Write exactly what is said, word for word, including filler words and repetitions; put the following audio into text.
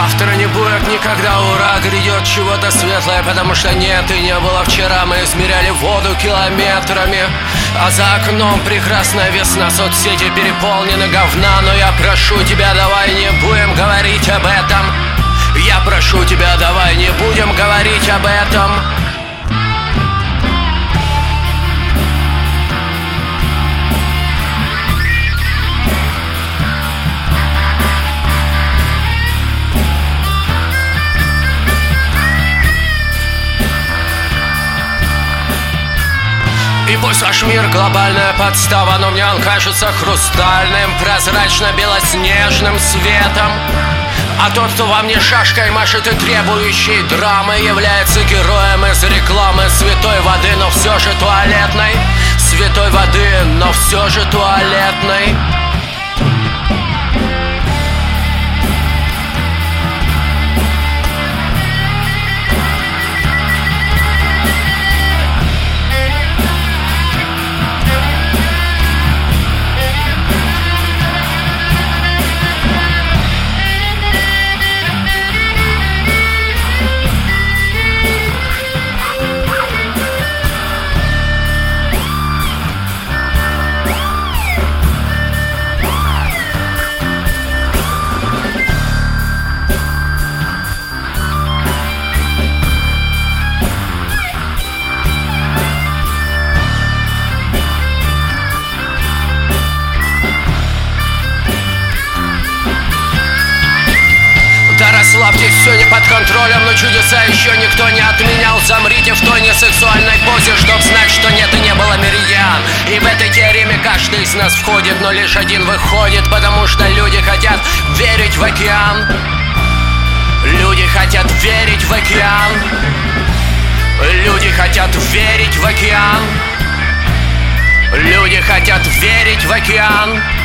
Завтра не будет никогда, ура, грядет чего-то светлое, потому что нет и не было вчера. Мы измеряли воду километрами, а за окном прекрасная весна. Соцсети переполнены говна, но я прошу тебя, давай не будем говорить об этом. Я прошу тебя, давай не будем говорить об этом. И пусть ваш мир глобальная подстава, но мне он кажется хрустальным, прозрачно-белоснежным светом. А тот, кто во мне шашкой машет и требующий драмы, является героем из рекламы святой воды, но все же туалетной. Святой воды, но все же туалетной. Расслабьтесь, все не под контролем, но чудеса еще никто не отменял. Замрите в той несексуальной позе, чтоб знать, что нет и не было меридиан. И в этой теореме каждый из нас входит, но лишь один выходит, потому что люди хотят верить в океан. Люди хотят верить в океан. Люди хотят верить в океан. Люди хотят верить в океан.